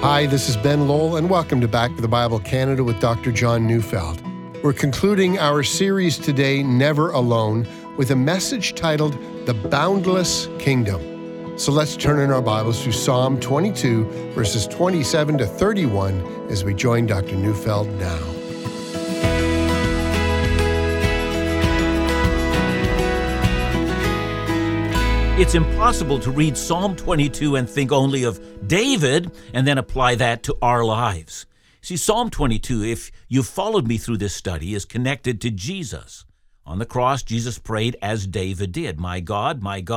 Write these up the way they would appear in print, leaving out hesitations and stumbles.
Hi, this is Ben Lowell, and welcome to Back to the Bible Canada with Dr. John Neufeld. We're concluding our series today, Never Alone, with a message titled, The Boundless Kingdom. So let's turn in our Bibles to Psalm 22, verses 27 to 31, as we join Dr. Neufeld now. It's impossible to read Psalm 22 and think only of David and then apply that to our lives. See, Psalm 22, if you've followed me through this study, is connected to Jesus. On the cross, Jesus prayed as David did, my God,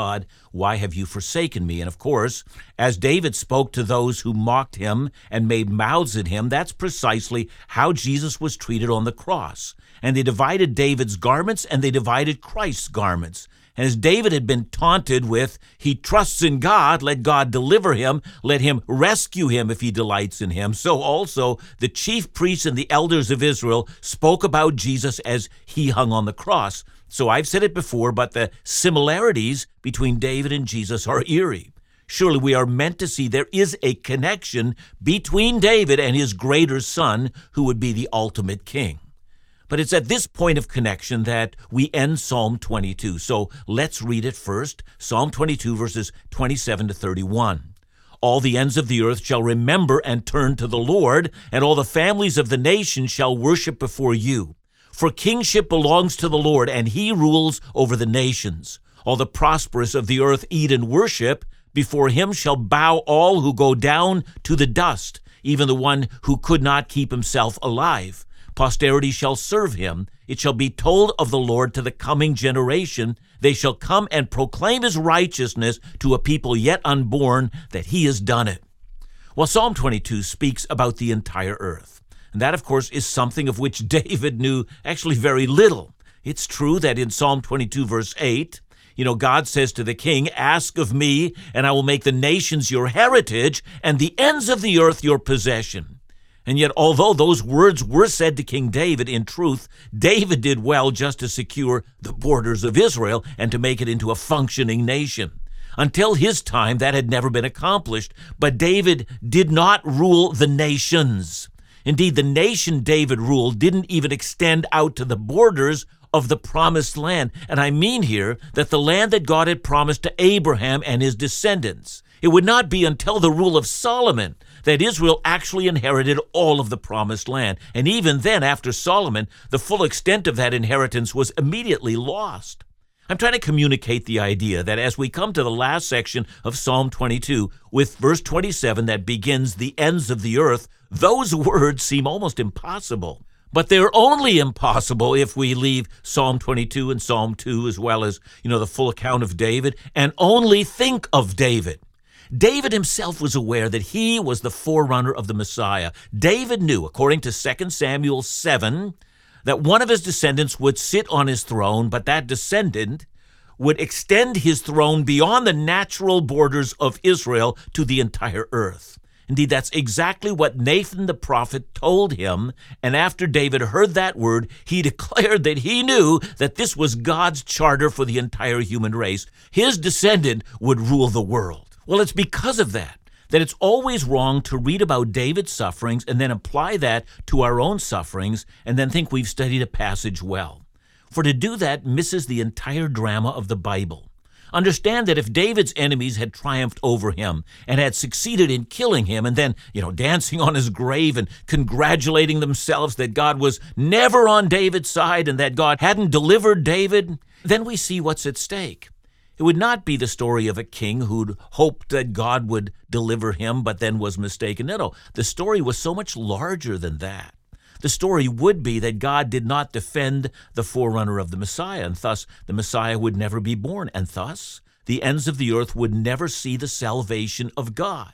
why have you forsaken me?" And of course, as David spoke to those who mocked him and made mouths at him, that's precisely how Jesus was treated on the cross. And they divided David's garments and they divided Christ's garments. And as David had been taunted with, he trusts in God, let God deliver him, let him rescue him if he delights in him, so also the chief priests and the elders of Israel spoke about Jesus as he hung on the cross. So I've said it before, but the similarities between David and Jesus are eerie. Surely we are meant to see there is a connection between David and his greater son, who would be the ultimate king. But it's at this point of connection that we end Psalm 22. So let's read it first. Psalm 22, verses 27 to 31. "All the ends of the earth shall remember and turn to the Lord, and all the families of the nations shall worship before you. For kingship belongs to the Lord, and he rules over the nations. All the prosperous of the earth eat and worship. Before him shall bow all who go down to the dust, even the one who could not keep himself alive. Posterity shall serve him. It shall be told of the Lord to the coming generation. They shall come and proclaim his righteousness to a people yet unborn, that he has done it." Well, Psalm 22 speaks about the entire earth. And that, of course, is something of which David knew actually very little. It's true that in Psalm 22, verse 8, God says to the king, "Ask of me, and I will make the nations your heritage, and the ends of the earth your possession." And yet, although those words were said to King David, in truth, David did well just to secure the borders of Israel and to make it into a functioning nation. Until his time, that had never been accomplished. But David did not rule the nations. Indeed, the nation David ruled didn't even extend out to the borders of the promised land. And I mean here that the land that God had promised to Abraham and his descendants. It would not be until the rule of Solomon that Israel actually inherited all of the promised land. And even then, after Solomon, the full extent of that inheritance was immediately lost. I'm trying to communicate the idea that as we come to the last section of Psalm 22, with verse 27 that begins the ends of the earth, those words seem almost impossible. But they're only impossible if we leave Psalm 22 and Psalm 2, as well as, the full account of David, and only think of David. David himself was aware that he was the forerunner of the Messiah. David knew, according to 2 Samuel 7, that one of his descendants would sit on his throne, but that descendant would extend his throne beyond the natural borders of Israel to the entire earth. Indeed, that's exactly what Nathan the prophet told him, and after David heard that word, he declared that he knew that this was God's charter for the entire human race. His descendant would rule the world. Well, it's because of that it's always wrong to read about David's sufferings and then apply that to our own sufferings and then think we've studied a passage well. For to do that misses the entire drama of the Bible. Understand that if David's enemies had triumphed over him and had succeeded in killing him and then, dancing on his grave and congratulating themselves that God was never on David's side and that God hadn't delivered David, then we see what's at stake. It would not be the story of a king who'd hoped that God would deliver him but then was mistaken. No, the story was so much larger than that. The story would be that God did not defend the forerunner of the Messiah, and thus the Messiah would never be born, and thus the ends of the earth would never see the salvation of God.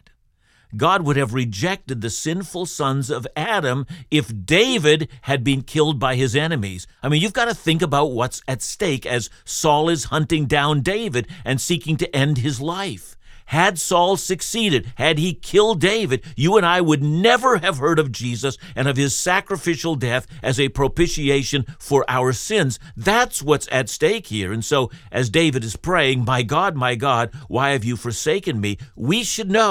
God would have rejected the sinful sons of Adam if David had been killed by his enemies. You've got to think about what's at stake as Saul is hunting down David and seeking to end his life. Had Saul succeeded, had he killed David, you and I would never have heard of Jesus and of his sacrificial death as a propitiation for our sins. That's what's at stake here. And so, as David is praying, my God, why have you forsaken me?" we should know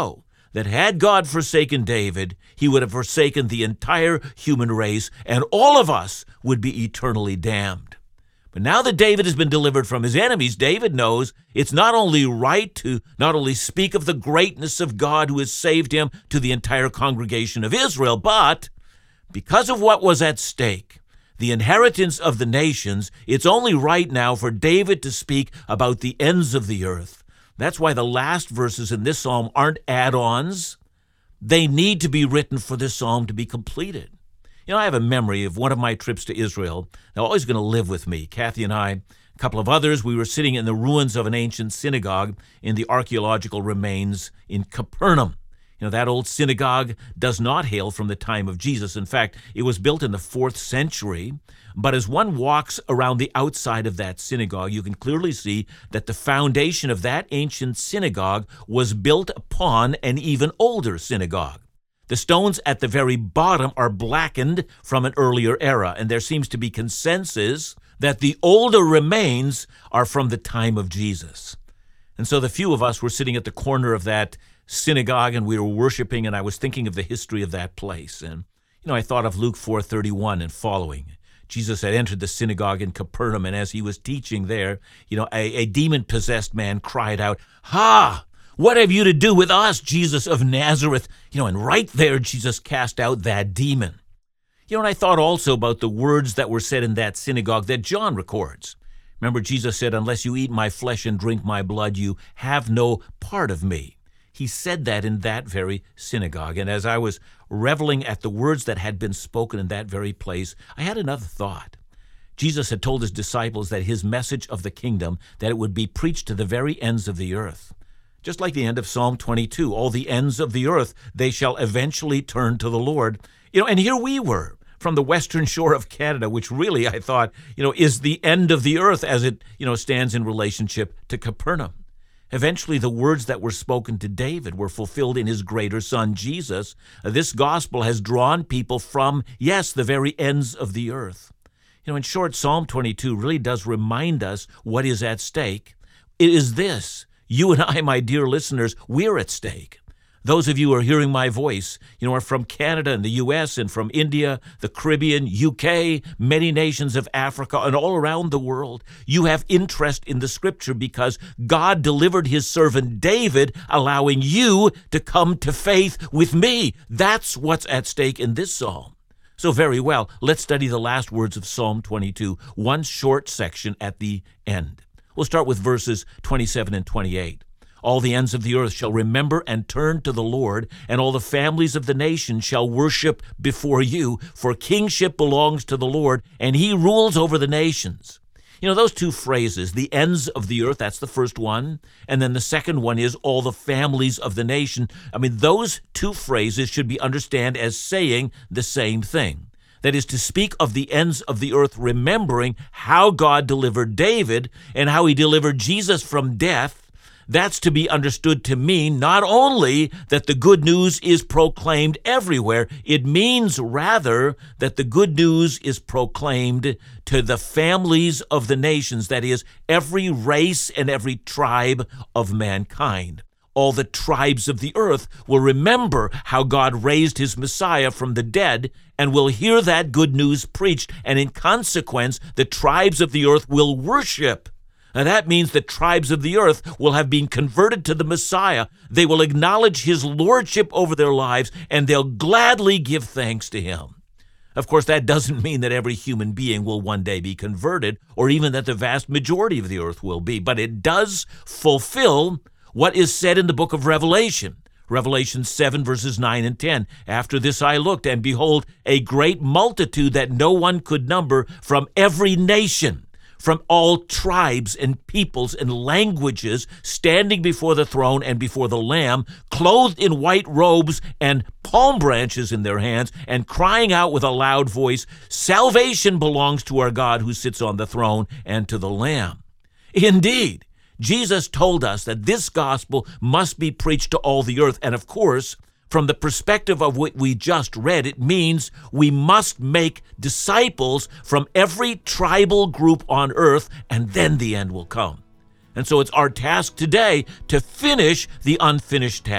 that had God forsaken David, he would have forsaken the entire human race, and all of us would be eternally damned. But now that David has been delivered from his enemies, David knows it's not only right to not only speak of the greatness of God who has saved him to the entire congregation of Israel, but because of what was at stake, the inheritance of the nations, it's only right now for David to speak about the ends of the earth. That's why the last verses in this psalm aren't add-ons. They need to be written for this psalm to be completed. You know, I have a memory of one of my trips to Israel. They're always going to live with me. Kathy and I, a couple of others, we were sitting in the ruins of an ancient synagogue in the archaeological remains in Capernaum. You know, that old synagogue does not hail from the time of Jesus. In fact, it was built in the 4th century. But as one walks around the outside of that synagogue, you can clearly see that the foundation of that ancient synagogue was built upon an even older synagogue. The stones at the very bottom are blackened from an earlier era, and there seems to be consensus that the older remains are from the time of Jesus. And so the few of us were sitting at the corner of that synagogue, and we were worshiping, and I was thinking of the history of that place. And, I thought of Luke 4:31 and following. Jesus had entered the synagogue in Capernaum, and as he was teaching there, a demon-possessed man cried out, "Ha! What have you to do with us, Jesus of Nazareth?" And right there, Jesus cast out that demon. And I thought also about the words that were said in that synagogue that John records. Remember, Jesus said, "Unless you eat my flesh and drink my blood, you have no part of me." He said that in that very synagogue. And as I was reveling at the words that had been spoken in that very place, I had another thought. Jesus had told his disciples that his message of the kingdom, that it would be preached to the very ends of the earth. Just like the end of Psalm 22, all the ends of the earth, they shall eventually turn to the Lord. And here we were from the western shore of Canada, which really I thought, is the end of the earth as it, stands in relationship to Capernaum. Eventually, the words that were spoken to David were fulfilled in his greater son, Jesus. This gospel has drawn people from, yes, the very ends of the earth. In short, Psalm 22 really does remind us what is at stake. It is this. You and I, my dear listeners, we're at stake. Those of you who are hearing my voice, are from Canada and the U.S. and from India, the Caribbean, UK, many nations of Africa, and all around the world. You have interest in the Scripture because God delivered his servant David, allowing you to come to faith with me. That's what's at stake in this psalm. So very well, let's study the last words of Psalm 22, one short section at the end. We'll start with verses 27 and 28. All the ends of the earth shall remember and turn to the Lord, and all the families of the nations shall worship before you, for kingship belongs to the Lord, and he rules over the nations. Those two phrases, the ends of the earth, that's the first one, and then the second one is all the families of the nation. Those two phrases should be understood as saying the same thing. That is to speak of the ends of the earth, remembering how God delivered David and how he delivered Jesus from death. That's to be understood to mean not only that the good news is proclaimed everywhere, it means rather that the good news is proclaimed to the families of the nations, that is, every race and every tribe of mankind. All the tribes of the earth will remember how God raised his Messiah from the dead and will hear that good news preached, and in consequence, the tribes of the earth will worship. And that means the tribes of the earth will have been converted to the Messiah. They will acknowledge his lordship over their lives, and they'll gladly give thanks to him. Of course, that doesn't mean that every human being will one day be converted, or even that the vast majority of the earth will be, but it does fulfill what is said in the book of Revelation. Revelation 7, verses 9 and 10. After this I looked, and behold, a great multitude that no one could number from every nation, from all tribes and peoples and languages, standing before the throne and before the Lamb, clothed in white robes and palm branches in their hands, and crying out with a loud voice, "Salvation belongs to our God who sits on the throne and to the Lamb." Indeed, Jesus told us that this gospel must be preached to all the earth, and of course, from the perspective of what we just read, it means we must make disciples from every tribal group on earth, and then the end will come. And so it's our task today to finish the unfinished task.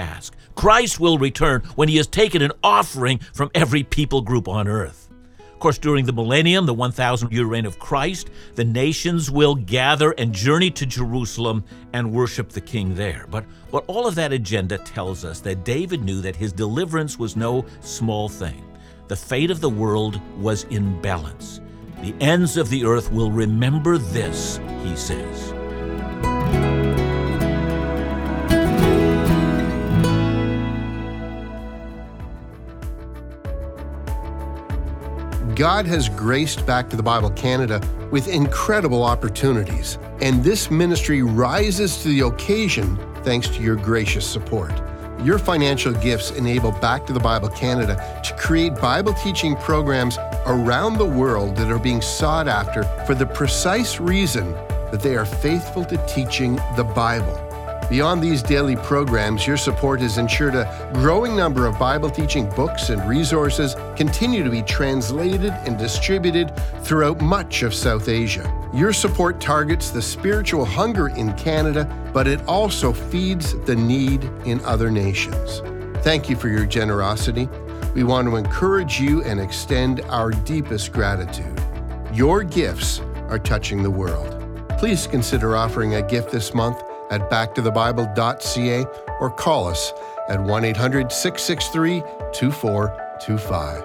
Christ will return when he has taken an offering from every people group on earth. Of course, during the millennium, the 1,000-year reign of Christ, the nations will gather and journey to Jerusalem and worship the King there. But what all of that agenda tells us that David knew that his deliverance was no small thing. The fate of the world was in balance. The ends of the earth will remember this, he says. God has graced Back to the Bible Canada with incredible opportunities, and this ministry rises to the occasion thanks to your gracious support. Your financial gifts enable Back to the Bible Canada to create Bible teaching programs around the world that are being sought after for the precise reason that they are faithful to teaching the Bible. Beyond these daily programs, your support has ensured a growing number of Bible teaching books and resources continue to be translated and distributed throughout much of South Asia. Your support targets the spiritual hunger in Canada, but it also feeds the need in other nations. Thank you for your generosity. We want to encourage you and extend our deepest gratitude. Your gifts are touching the world. Please consider offering a gift this month at backtothebible.ca or call us at 1-800-663-2425.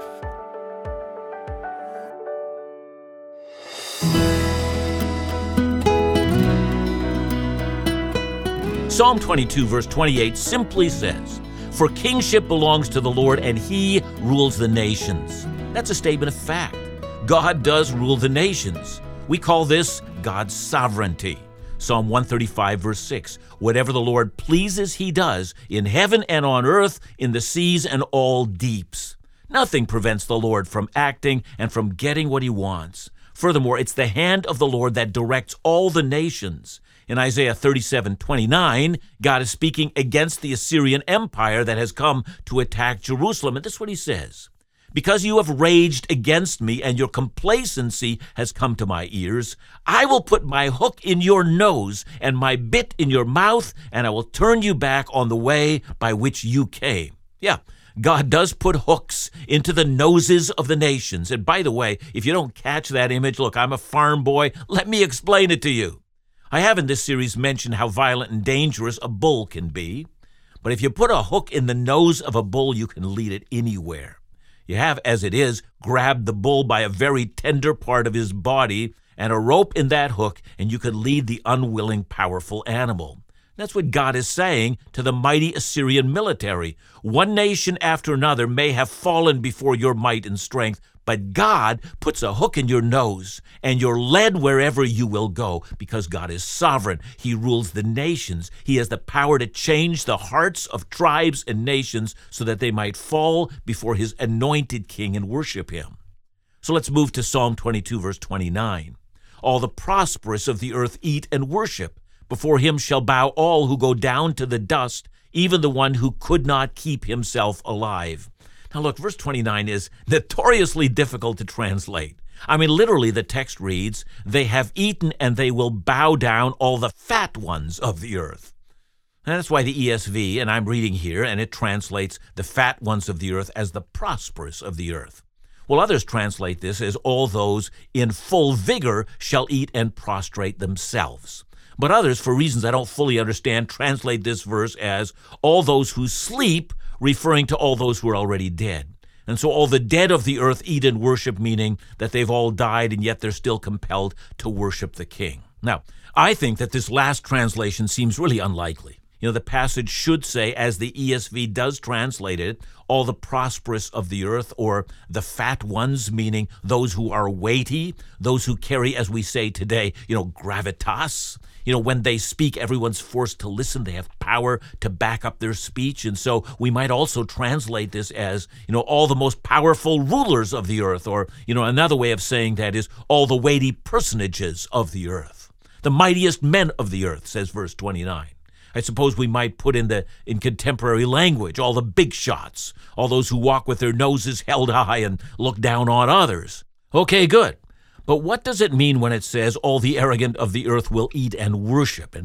Psalm 22, verse 28 simply says, "For kingship belongs to the Lord, and he rules the nations." That's a statement of fact. God does rule the nations. We call this God's sovereignty. Psalm 135, verse 6, "Whatever the Lord pleases, he does, in heaven and on earth, in the seas and all deeps." Nothing prevents the Lord from acting and from getting what he wants. Furthermore, it's the hand of the Lord that directs all the nations. In Isaiah 37:29, God is speaking against the Assyrian Empire that has come to attack Jerusalem. And this is what he says: "Because you have raged against me and your complacency has come to my ears, I will put my hook in your nose and my bit in your mouth, and I will turn you back on the way by which you came." Yeah, God does put hooks into the noses of the nations. And by the way, if you don't catch that image, look, I'm a farm boy. Let me explain it to you. I have in this series mentioned how violent and dangerous a bull can be. But if you put a hook in the nose of a bull, you can lead it anywhere. You have, as it is, grabbed the bull by a very tender part of his body and a rope in that hook, and you could lead the unwilling, powerful animal. That's what God is saying to the mighty Assyrian military. One nation after another may have fallen before your might and strength, but God puts a hook in your nose, and you're led wherever you will go, because God is sovereign. He rules the nations. He has the power to change the hearts of tribes and nations so that they might fall before his anointed king and worship him. So let's move to Psalm 22, verse 29. "All the prosperous of the earth eat and worship. Before him shall bow all who go down to the dust, even the one who could not keep himself alive." Now look, verse 29 is notoriously difficult to translate. I mean, literally the text reads, "They have eaten and they will bow down, all the fat ones of the earth." And that's why the ESV, and I'm reading here, and it translates the fat ones of the earth as the prosperous of the earth. Well, others translate this as all those in full vigor shall eat and prostrate themselves. But others, for reasons I don't fully understand, translate this verse as all those who sleep, referring to all those who are already dead. And so all the dead of the earth eat and worship, meaning that they've all died and yet they're still compelled to worship the king. Now, I think that this last translation seems really unlikely. You know, the passage should say, as the ESV does translate it, all the prosperous of the earth, or the fat ones, meaning those who are weighty, those who carry, as we say today, gravitas. When they speak, everyone's forced to listen. They have power to back up their speech. And so we might also translate this as, all the most powerful rulers of the earth. Or, another way of saying that is all the weighty personages of the earth. The mightiest men of the earth, says verse 29. I suppose we might put in contemporary language, all the big shots, all those who walk with their noses held high and look down on others. Okay, good. But what does it mean when it says all the arrogant of the earth will eat and worship? And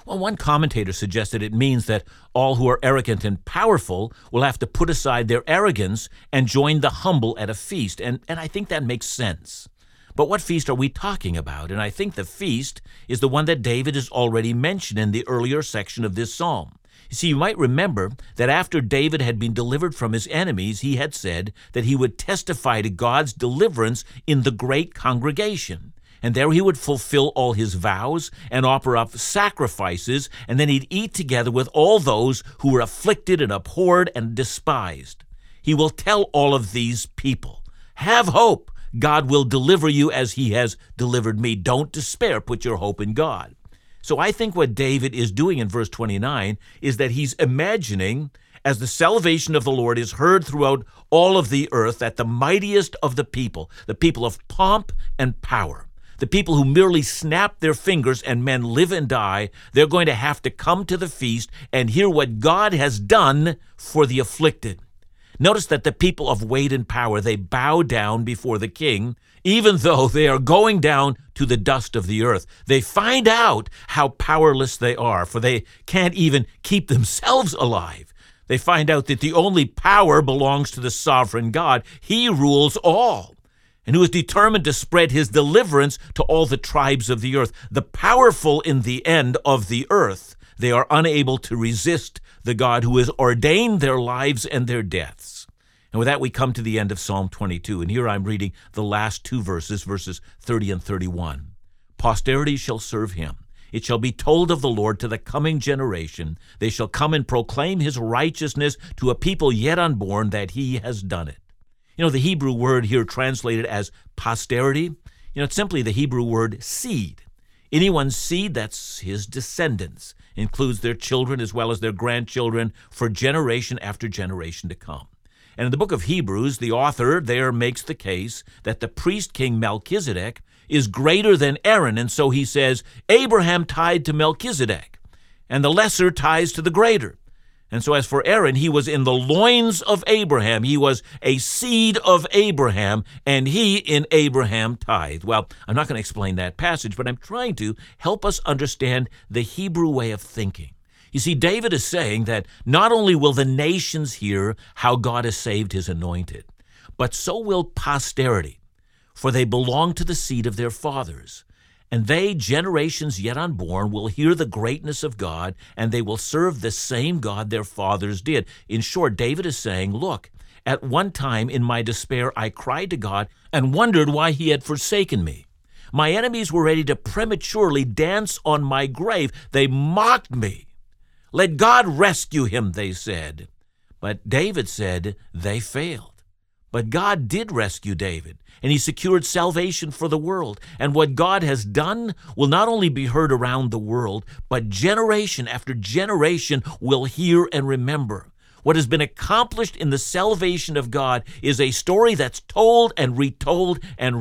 Well, one commentator suggested it means that all who are arrogant and powerful will have to put aside their arrogance and join the humble at a feast, and I think that makes sense. But what feast are we talking about? And I think the feast is the one that David has already mentioned in the earlier section of this psalm. You see, you might remember that after David had been delivered from his enemies, he had said that he would testify to God's deliverance in the great congregation. And there he would fulfill all his vows and offer up sacrifices, and then he'd eat together with all those who were afflicted and abhorred and despised. He will tell all of these people, "Have hope. God will deliver you as he has delivered me. Don't despair. Put your hope in God." So I think what David is doing in verse 29 is that he's imagining, as the salvation of the Lord is heard throughout all of the earth, that the mightiest of the people of pomp and power, the people who merely snap their fingers and men live and die, they're going to have to come to the feast and hear what God has done for the afflicted. Notice that the people of weight and power, they bow down before the king, even though they are going down to the dust of the earth. They find out how powerless they are, for they can't even keep themselves alive. They find out that the only power belongs to the sovereign God. He rules all, and who is determined to spread his deliverance to all the tribes of the earth. The powerful in the end of the earth, they are unable to resist the God who has ordained their lives and their deaths. And with that, we come to the end of Psalm 22. And here I'm reading the last two verses, verses 30 and 31. Posterity shall serve him. It shall be told of the Lord to the coming generation. They shall come and proclaim his righteousness to a people yet unborn, that he has done it. The Hebrew word here translated as posterity, it's simply the Hebrew word seed. Anyone's seed, that's his descendants, includes their children as well as their grandchildren for generation after generation to come. And in the book of Hebrews, the author there makes the case that the priest king Melchizedek is greater than Aaron, and so he says, Abraham tied to Melchizedek, and the lesser ties to the greater. And so as for Aaron, he was in the loins of Abraham. He was a seed of Abraham, and he in Abraham tithed. Well, I'm not going to explain that passage, but I'm trying to help us understand the Hebrew way of thinking. You see, David is saying that not only will the nations hear how God has saved his anointed, but so will posterity, for they belong to the seed of their fathers. And they, generations yet unborn, will hear the greatness of God, and they will serve the same God their fathers did. In short, David is saying, look, at one time in my despair I cried to God and wondered why he had forsaken me. My enemies were ready to prematurely dance on my grave. They mocked me. Let God rescue him, they said. But David said they failed. But God did rescue David, and he secured salvation for the world. And what God has done will not only be heard around the world, but generation after generation will hear and remember. What has been accomplished in the salvation of God is a story that's told and retold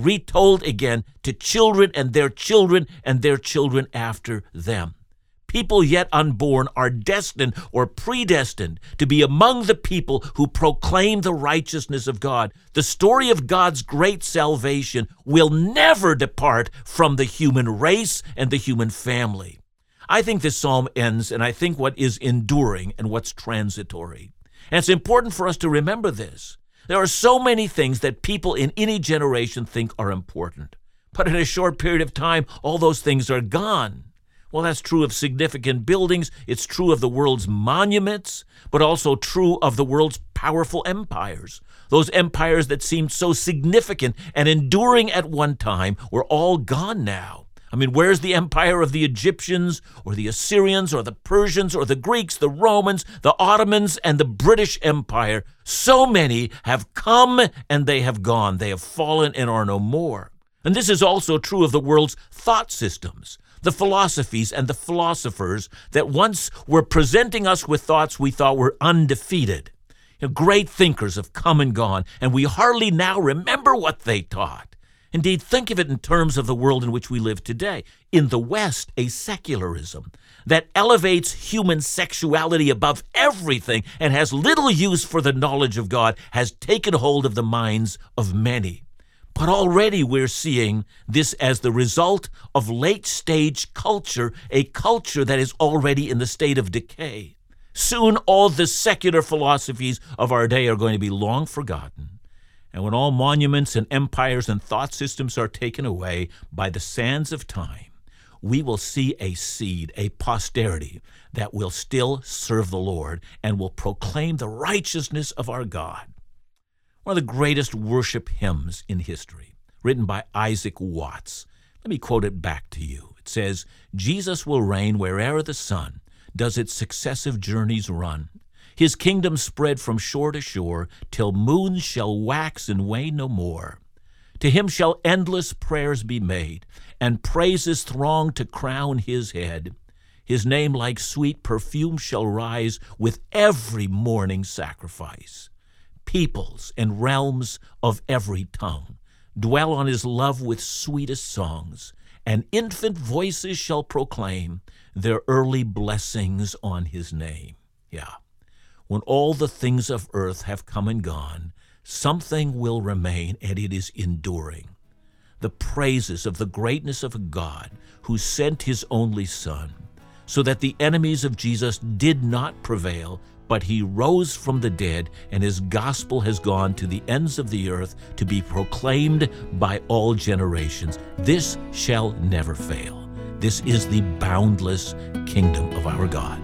again to children and their children and their children after them. People yet unborn are destined or predestined to be among the people who proclaim the righteousness of God. The story of God's great salvation will never depart from the human race and the human family. I think this psalm ends, and I think what is enduring and what's transitory. And it's important for us to remember this. There are so many things that people in any generation think are important. But in a short period of time, all those things are gone. Well, that's true of significant buildings. It's true of the world's monuments, but also true of the world's powerful empires. Those empires that seemed so significant and enduring at one time were all gone now. I mean, where's the empire of the Egyptians or the Assyrians or the Persians or the Greeks, the Romans, the Ottomans, and the British Empire? So many have come and they have gone. They have fallen and are no more. And this is also true of the world's thought systems, the philosophies and the philosophers that once were presenting us with thoughts we thought were undefeated. Great thinkers have come and gone, and we hardly now remember what they taught. Indeed, think of it in terms of the world in which we live today. In the West, a secularism that elevates human sexuality above everything and has little use for the knowledge of God has taken hold of the minds of many. But already we're seeing this as the result of late-stage culture, a culture that is already in the state of decay. Soon all the secular philosophies of our day are going to be long forgotten. And when all monuments and empires and thought systems are taken away by the sands of time, we will see a seed, a posterity that will still serve the Lord and will proclaim the righteousness of our God. One of the greatest worship hymns in history, written by Isaac Watts. Let me quote it back to you. It says, "Jesus will reign where'er the sun does its successive journeys run. His kingdom spread from shore to shore, till moons shall wax and wane no more. To him shall endless prayers be made, and praises throng to crown his head. His name like sweet perfume shall rise with every morning sacrifice. Peoples and realms of every tongue dwell on his love with sweetest songs, and infant voices shall proclaim their early blessings on his name." Yeah. When all the things of earth have come and gone, something will remain, and it is enduring. The praises of the greatness of a God who sent his only Son, so that the enemies of Jesus did not prevail, but he rose from the dead, and his gospel has gone to the ends of the earth to be proclaimed by all generations. This shall never fail. This is the boundless kingdom of our God.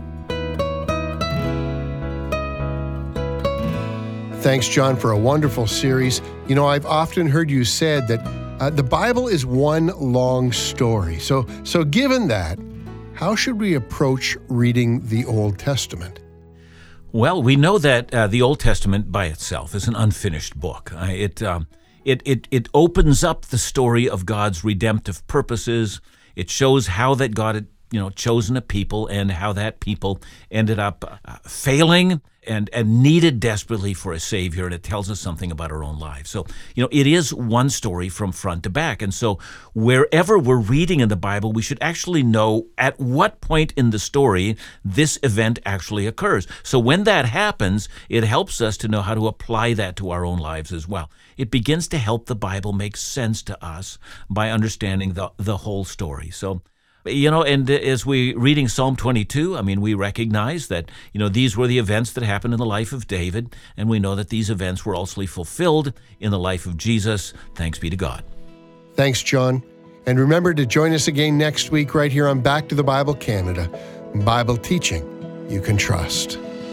Thanks, John, for a wonderful series. You know, I've often heard you said that the Bible is one long story. So given that, how should we approach reading the Old Testament? Well, we know that the Old Testament by itself is an unfinished book. It opens up the story of God's redemptive purposes. It shows how that God had chosen a people, and how that people ended up failing and needed desperately for a Savior, and it tells us something about our own lives. So, it is one story from front to back, and so wherever we're reading in the Bible, we should actually know at what point in the story this event actually occurs. So when that happens, it helps us to know how to apply that to our own lives as well. It begins to help the Bible make sense to us by understanding the whole story. So, and as we reading Psalm 22, we recognize that, these were the events that happened in the life of David, and we know that these events were also fulfilled in the life of Jesus. Thanks be to God. Thanks, John. And remember to join us again next week right here on Back to the Bible Canada, Bible teaching you can trust.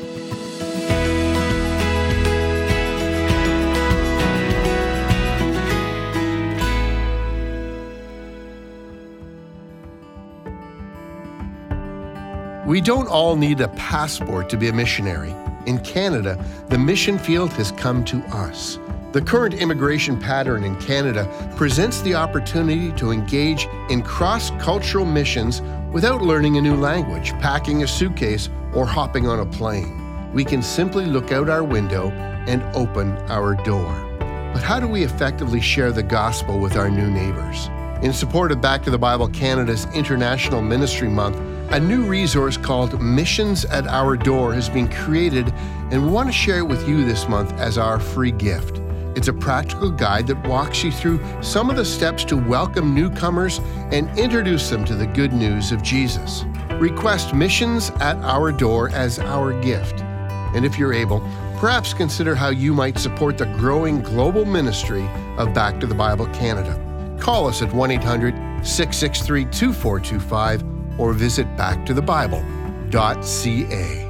We don't all need a passport to be a missionary. In Canada, the mission field has come to us. The current immigration pattern in Canada presents the opportunity to engage in cross-cultural missions without learning a new language, packing a suitcase, or hopping on a plane. We can simply look out our window and open our door. But how do we effectively share the gospel with our new neighbors? In support of Back to the Bible Canada's International Ministry Month, a new resource called Missions at Our Door has been created, and we want to share it with you this month as our free gift. It's a practical guide that walks you through some of the steps to welcome newcomers and introduce them to the good news of Jesus. Request Missions at Our Door as our gift. And if you're able, perhaps consider how you might support the growing global ministry of Back to the Bible Canada. Call us at 1-800-663-2425 or visit backtothebible.ca.